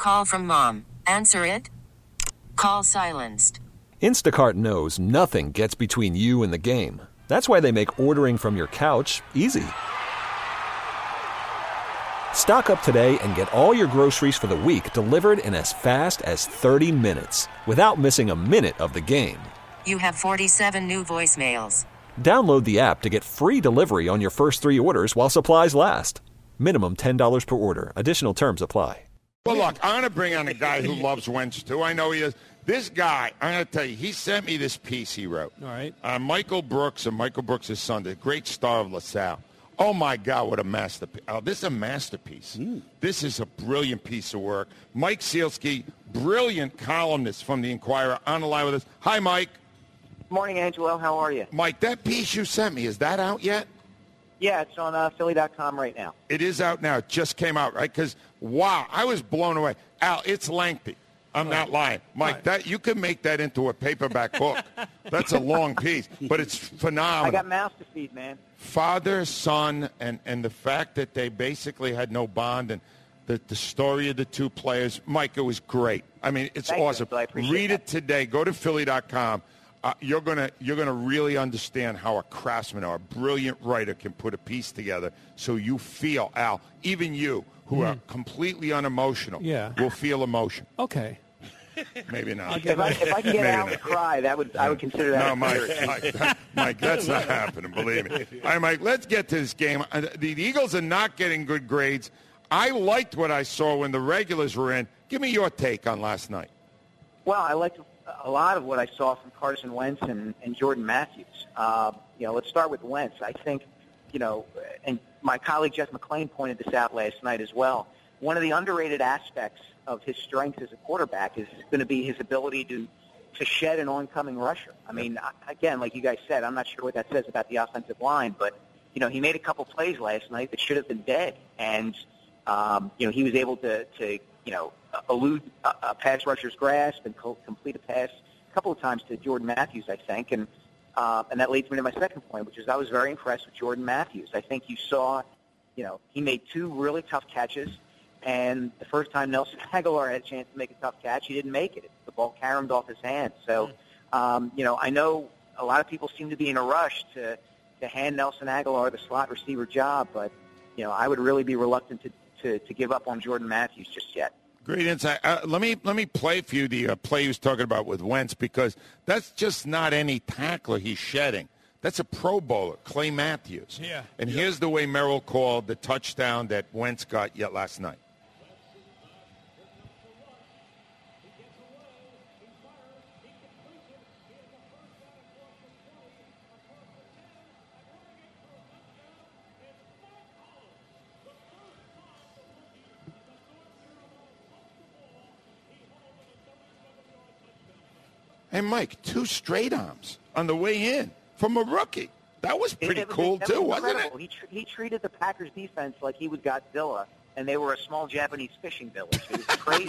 Call from mom. Answer it. Call silenced. Instacart knows nothing gets between you and the game. That's why they make ordering from your couch easy. Stock up today and get all your groceries for the week delivered in as fast as 30 minutes without missing a minute of the game. You have 47 new voicemails. Download the app to get free delivery on your first 3 orders while supplies last. Minimum $10 per order. Additional terms apply. Well, look, I'm going to bring on a guy who loves Wentz, too. I know he is. This guy, I'm going to tell you, he sent me this piece he wrote. All right. Michael Brooks and Michael Brooks' son, the great star of LaSalle. Oh, my God, what a masterpiece. Oh, this is a masterpiece. This is a brilliant piece of work. Mike Sealski, brilliant columnist from the Inquirer, on the line with us. Hi, Mike. Morning, Angelo. How are you? Mike, that piece you sent me, is that out yet? Yeah, it's on Philly.com right now. It is out now. It just came out, right? Because, wow, I was blown away. Al, it's lengthy. I'm not lying. Mike, that you could make that into a paperback book. That's a long piece, but it's phenomenal. I got mouths to feed, man. Father, son, and the fact that they basically had no bond and the story of the two players. Mike, it was great. I mean, it's awesome. Read it today. Go to Philly.com. You're gonna really understand how a craftsman or a brilliant writer can put a piece together so you feel, Al, even you, who are completely unemotional, will feel emotion. Okay. Maybe not. If I can get Al to cry, I would consider that. No, Mike, that's not happening, believe me. All right, Mike, let's get to this game. The Eagles are not getting good grades. I liked what I saw when the regulars were in. Give me your take on last night. Well, I liked a lot of what I saw from Carson Wentz and Jordan Matthews. Let's start with Wentz. I think, and my colleague Jeff McClain pointed this out last night as well. One of the underrated aspects of his strength as a quarterback is going to be his ability to shed an oncoming rusher. I mean, again, like you guys said, I'm not sure what that says about the offensive line, but, he made a couple plays last night that should have been dead. And, he was able to elude a pass rusher's grasp and complete a pass a couple of times to Jordan Matthews, I think. And that leads me to my second point, which is I was very impressed with Jordan Matthews. I think you saw, he made 2 really tough catches. And the first time Nelson Aguilar had a chance to make a tough catch, he didn't make it. The ball caromed off his hands. So, I know a lot of people seem to be in a rush to hand Nelson Aguilar the slot receiver job, but, I would really be reluctant to give up on Jordan Matthews just yet. Great insight. Let me play for you the play he was talking about with Wentz, because that's just not any tackler he's shedding. That's a Pro Bowler, Clay Matthews. Yeah. And here's the way Merrill called the touchdown that Wentz got yet last night. Hey, Mike, 2 straight arms on the way in from a rookie. That was pretty cool, too, wasn't it? He treated the Packers defense like he was Godzilla, and they were a small Japanese fishing village. It was crazy.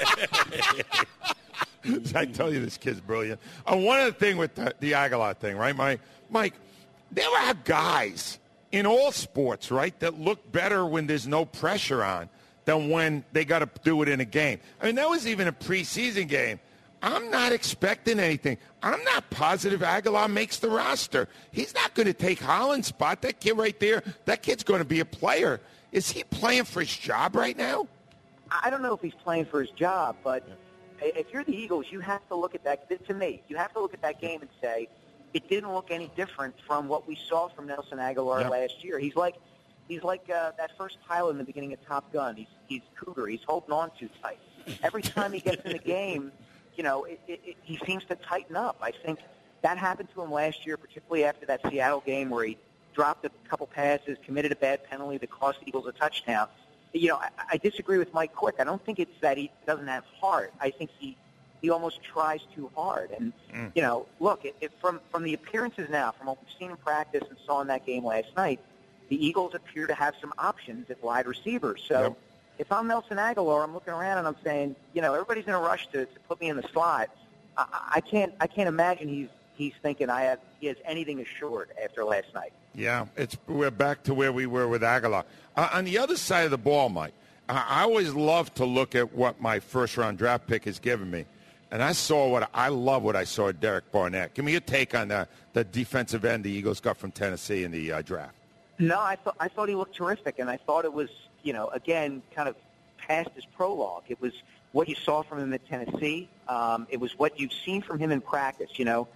I tell you, this kid's brilliant. One other thing with the Aguilar thing, right, Mike? There are guys in all sports, right, that look better when there's no pressure on than when they got to do it in a game. I mean, that was even a preseason game. I'm not expecting anything. I'm not positive Aguilar makes the roster. He's not going to take Holland's spot. That kid right there, that kid's going to be a player. Is he playing for his job right now? I don't know if he's playing for his job, but if you're the Eagles, you have to look at that. To me, you have to look at that game and say, it didn't look any different from what we saw from Nelson Aguilar last year. He's like that first pilot in the beginning of Top Gun. He's Cougar. He's holding on too tight. Every time he gets in the game, he seems to tighten up. I think that happened to him last year, particularly after that Seattle game where he dropped a couple passes, committed a bad penalty that cost the Eagles a touchdown. I disagree with Mike Quick. I don't think it's that he doesn't have heart. I think he almost tries too hard. And, look, from the appearances now, from what we've seen in practice and saw in that game last night, the Eagles appear to have some options at wide receiver. So if I'm Nelson Aguilar, I'm looking around and I'm saying, everybody's in a rush to put me in the slot. I can't imagine he's thinking he has anything assured after last night. Yeah, we're back to where we were with Aguilar. On the other side of the ball, Mike, I always love to look at what my first-round draft pick has given me. And I love what I saw at Derek Barnett. Give me your take on the defensive end the Eagles got from Tennessee in the draft. No, I thought he looked terrific, and I thought it was, again, kind of past his prologue. It was what you saw from him at Tennessee. It was what you've seen from him in practice.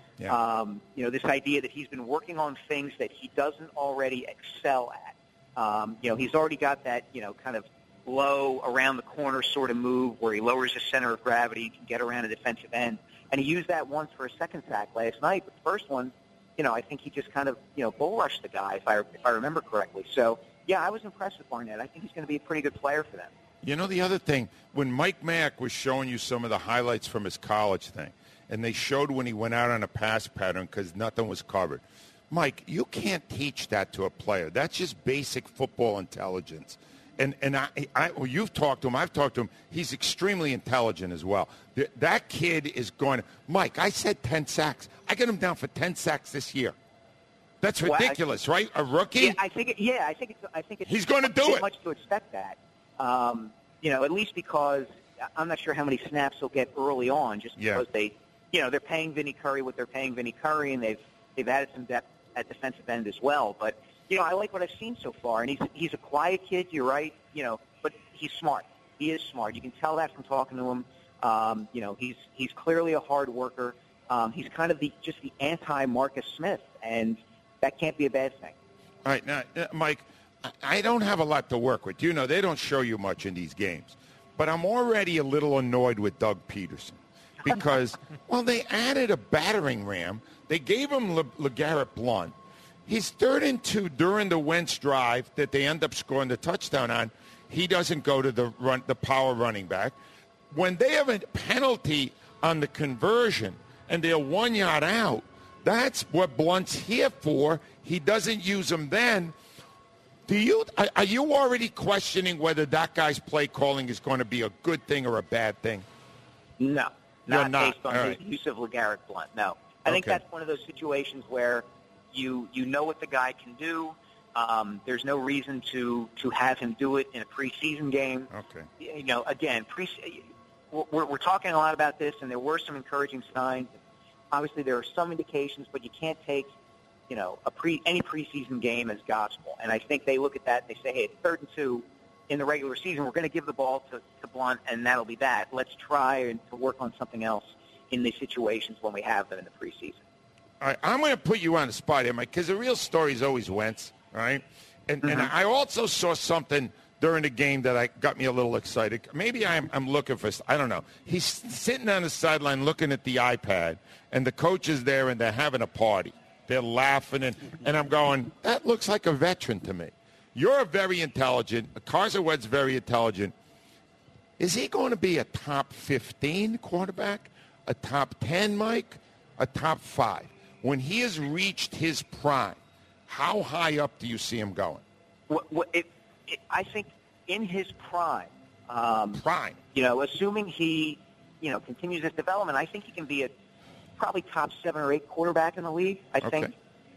This idea that he's been working on things that he doesn't already excel at. He's already got that, kind of low around the corner sort of move where he lowers his center of gravity, can get around a defensive end. And he used that once for a second sack last night. But the first one, I think he just kind of, bull rushed the guy, if I remember correctly. So, yeah, I was impressed with Barnett. I think he's going to be a pretty good player for them. The other thing, when Mike Mack was showing you some of the highlights from his college thing, and they showed when he went out on a pass pattern because nothing was covered. Mike, you can't teach that to a player. That's just basic football intelligence. And you've talked to him. I've talked to him. He's extremely intelligent as well. That kid is going to – Mike, I said 10 sacks. I get him down for 10 sacks this year. That's ridiculous, right? A rookie? Yeah, I think it's he's going to do it. Much to expect that. At least because I'm not sure how many snaps he'll get early on just because they're paying Vinny Curry what they're paying Vinny Curry, and they've added some depth at defensive end as well. But I like what I've seen so far, and he's a quiet kid. You're right, but he's smart. He is smart. You can tell that from talking to him. He's clearly a hard worker. He's kind of just the anti-Marcus Smith, and that can't be a bad thing. All right, now, Mike, I don't have a lot to work with. They don't show you much in these games, but I'm already a little annoyed with Doug Peterson because, they added a battering ram. They gave him LeGarrette Blount. He's 3rd and 2 during the Wentz drive that they end up scoring the touchdown on. He doesn't go to the power running back. When they have a penalty on the conversion and they're 1 yard out, that's what Blunt's here for. He doesn't use them then. Are you already questioning whether that guy's play calling is going to be a good thing or a bad thing? No, not based on his use of LeGarrette Blount. No, I think that's one of those situations where you know what the guy can do. There's no reason to have him do it in a preseason game. Okay. Again, we're talking a lot about this, and there were some encouraging signs. Obviously, there are some indications, but you can't take any preseason game as gospel. And I think they look at that and they say, hey, it's 3rd and 2 in the regular season. We're going to give the ball to Blount, and that'll be that. Let's try to work on something else in these situations when we have them in the preseason. All right, I'm going to put you on the spot here, Mike, because the real story is always Wentz, all right? And I also saw something during the game that got me a little excited. Maybe I'm looking for, I don't know. He's sitting on the sideline looking at the iPad, and the coach is there, and they're having a party. They're laughing, and I'm going, that looks like a veteran to me. You're very intelligent. Carson Wentz very intelligent. Is he going to be a top 15 quarterback, a top 10, Mike, a top 5? When he has reached his prime, how high up do you see him going? I think in his prime. Assuming he, continues his development, I think he can be a probably top 7 or 8 quarterback in the league. I think.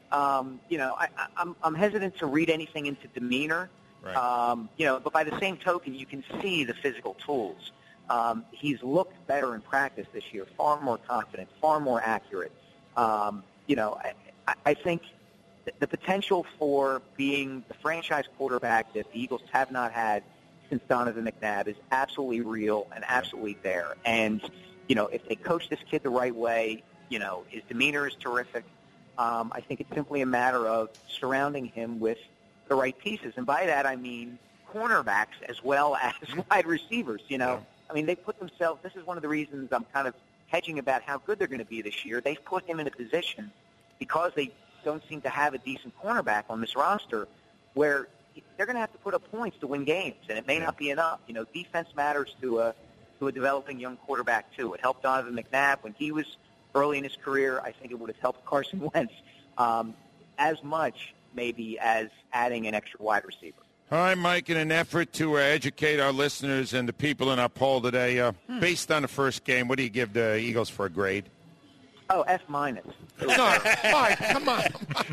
I'm hesitant to read anything into demeanor. Right. But by the same token, you can see the physical tools. He's looked better in practice this year, far more confident, far more accurate. I think the potential for being the franchise quarterback that the Eagles have not had since Donovan McNabb is absolutely real and absolutely there. And, if they coach this kid the right way, his demeanor is terrific. I think it's simply a matter of surrounding him with the right pieces. And by that, I mean cornerbacks as well as wide receivers, I mean, they put themselves, this is one of the reasons I'm kind of hedging about how good they're going to be this year. They've put him in a position because they don't seem to have a decent cornerback on this roster where they're going to have to put up points to win games, and it may not be enough. Defense matters to a developing young quarterback, too. It helped Donovan McNabb when he was early in his career. I think it would have helped Carson Wentz as much, maybe, as adding an extra wide receiver. All right, Mike, in an effort to educate our listeners and the people in our poll today, based on the first game, what do you give the Eagles for a grade? Oh, F-. No, Mike, come on.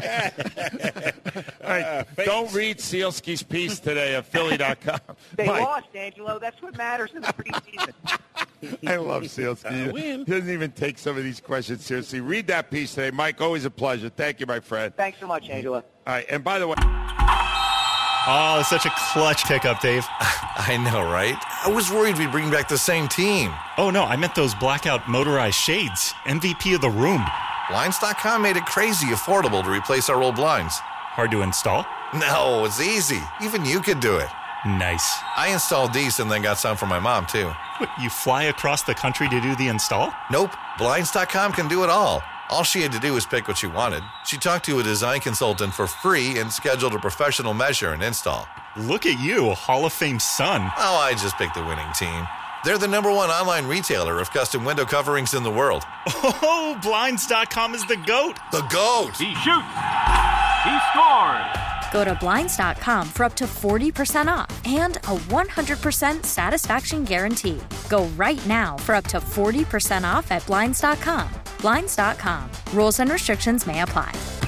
All right, don't read Sealski's piece today at Philly.com. They Mike. lost, Angelo. That's what matters in the preseason. I love Sealski. He doesn't even take some of these questions seriously. Read that piece today. Mike, always a pleasure. Thank you, my friend. Thanks so much, Angelo. All right, and by the way... Oh, such a clutch pickup, Dave. I know, right? I was worried we'd bring back the same team. Oh, no, I meant those blackout motorized shades. MVP of the room. Blinds.com made it crazy affordable to replace our old blinds. Hard to install? No, it's easy. Even you could do it. Nice. I installed these and then got some for my mom, too. What, you fly across the country to do the install? Nope. Blinds.com can do it all. All she had to do was pick what she wanted. She talked to a design consultant for free and scheduled a professional measure and install. Look at you, Hall of Fame son. Oh, I just picked the winning team. They're the #1 online retailer of custom window coverings in the world. Oh, Blinds.com is the GOAT. The GOAT! He shoots. He scores. Go to Blinds.com for up to 40% off and a 100% satisfaction guarantee. Go right now for up to 40% off at Blinds.com. Blinds.com. Rules and restrictions may apply.